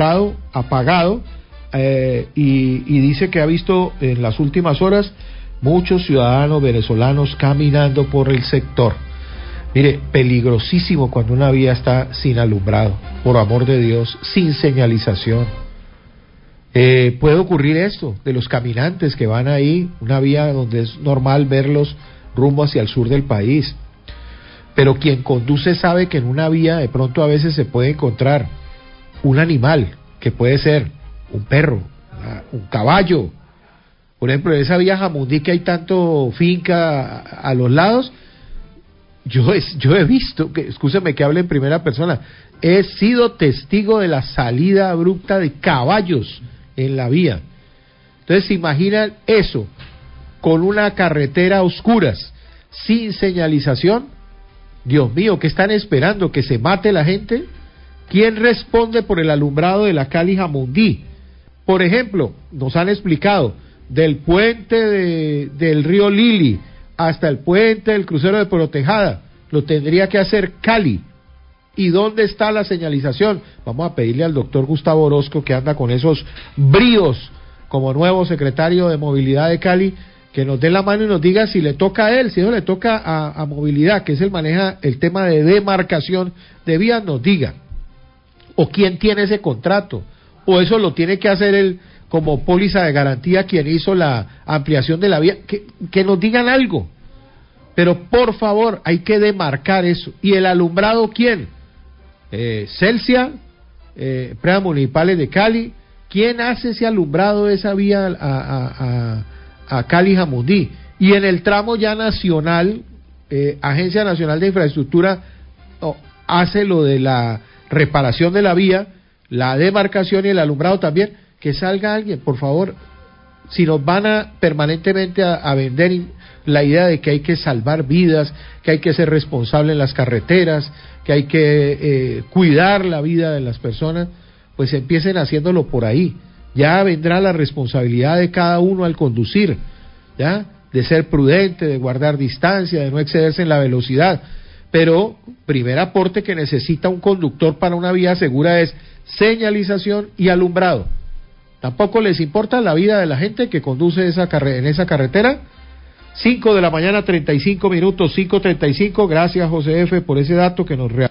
frustrado, apagado, y dice que ha visto en las últimas horas muchos ciudadanos venezolanos caminando por el sector. Mire, peligrosísimo cuando una vía está sin alumbrado, por amor de Dios, sin señalización. Puede ocurrir esto, de los caminantes que van ahí, una vía donde es normal verlos rumbo hacia el sur del país. Pero quien conduce sabe que en una vía de pronto a veces se puede encontrar un animal, que puede ser un perro, un caballo. Por ejemplo, en esa vía Jamundí que hay tanto finca a los lados, yo he visto, escúcheme que hable en primera persona, he sido testigo de la salida abrupta de caballos en la vía. Entonces, ¿se imaginan eso con una carretera a oscuras, sin señalización? Dios mío, ¿qué están esperando? ¿Que se mate la gente? ¿Quién responde por el alumbrado de la Cali Jamundí? Por ejemplo, nos han explicado, del puente del río Lili hasta el puente del crucero de Puerto Tejada, lo tendría que hacer Cali. ¿Y dónde está la señalización? Vamos a pedirle al doctor Gustavo Orozco, que anda con esos bríos como nuevo secretario de Movilidad de Cali, que nos dé la mano y nos diga si le toca a él, si no le toca a Movilidad, que es el maneja el tema de demarcación de vías, nos diga. O quién tiene ese contrato, o eso lo tiene que hacer él como póliza de garantía quien hizo la ampliación de la vía, que nos digan algo. Pero por favor, hay que demarcar eso. ¿Y el alumbrado quién? Celsia, Empresas Municipales de Cali. ¿Quién hace ese alumbrado de esa vía a Cali Jamundí? Y en el tramo ya nacional, Agencia Nacional de Infraestructura hace lo de la reparación de la vía, la demarcación y el alumbrado también. Que salga alguien, por favor. Si nos van a permanentemente a vender la idea de que hay que salvar vidas, que hay que ser responsable en las carreteras, que hay que cuidar la vida de las personas, pues empiecen haciéndolo por ahí. Ya vendrá la responsabilidad de cada uno al conducir, ¿ya? De ser prudente, de guardar distancia, de no excederse en la velocidad. Pero primer aporte que necesita un conductor para una vía segura es señalización y alumbrado. Tampoco les importa la vida de la gente que conduce en esa carretera. 5 de la mañana, 35 minutos, 5:35. Gracias, José F., por ese dato que nos